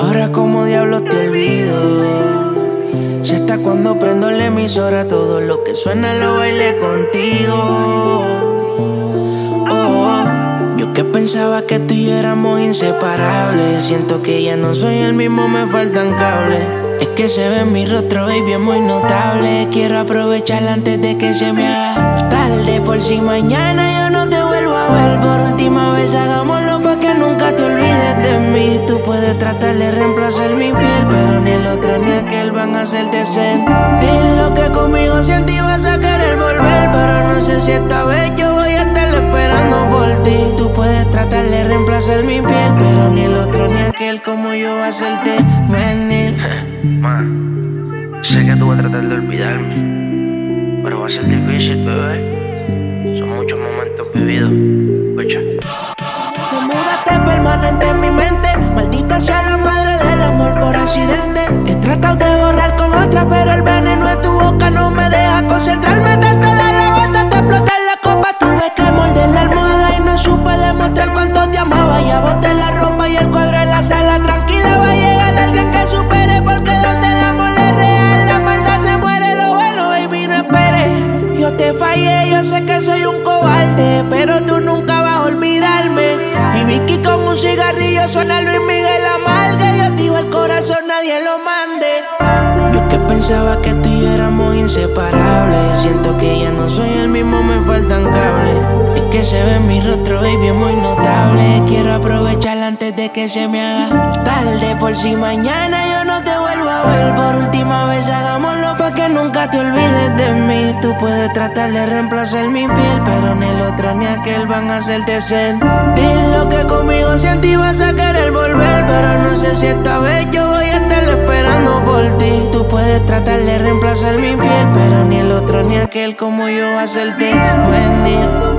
Ahora como diablos te olvido. Si hasta cuando prendo la emisora todo lo que suena lo bailé contigo. Yo que pensaba que tú y yo éramos inseparables. Siento que ya no soy el mismo, me faltan cables. Es que se ve en mi rostro, baby, es muy notable. Quiero aprovecharla antes de que se me haga tarde. Por si mañana yo no te vuelvo a ver. Por última vez hagámoslo pa' que nunca te olvides de mí. Tú puedes tratar de reemplazar mi piel, pero ni el otro ni aquel van a hacerte sentir lo que conmigo siento y vas a querer volver. Pero no sé si esta vez yo voy a estar esperando por ti. Tú puedes tratar de reemplazar mi piel, pero ni el otro ni aquel como yo va a hacerte venir. Ma, sé que tú vas a tratar de olvidarme, pero va a ser difícil, bebé. Son muchos momentos vividos. Escucha. Te mudaste permanente en mi mente. Maldita sea la madre del amor por accidente. He tratado de borrar con otra, pero el veneno de tu boca no me deja concentrarme tanto en la gota. Te exploté en la copa, tuve que morder la almohada y no supe demostrar cuánto te amaba. Ya boté la ropa y el cuadro en la sala. Tranquila, va a llegar alguien que supere, porque donde el amor es real, la maldad se muere. Lo bueno, baby, no esperes. Yo te fallé, yo sé que soy un cobarde, pero tú nunca vas a olvidarme. Y Vicky con un cigarrillo suena Luis Miguel amarga. Yo digo el corazón, nadie lo mande. Yo que pensaba que tú y yo éramos inseparables. Siento que ya no soy el mismo, me faltan cables. Es que se ve en mi rostro, baby, es muy notable. Quiero aprovecharla antes de que se me haga tarde. Por si mañana yo no te vuelvo a ver. Por última vez hagámoslo pa' que nunca te olvides de mí. Tú puedes tratar de reemplazar mi piel, pero ni el otro ni aquel van a hacerte sentir lo que conmigo siento y vas a querer volver. Pero no sé si esta vez yo voy a estar esperando por ti. Tú puedes tratar de reemplazar mi piel, pero ni el otro ni aquel como yo va a hacerte venir.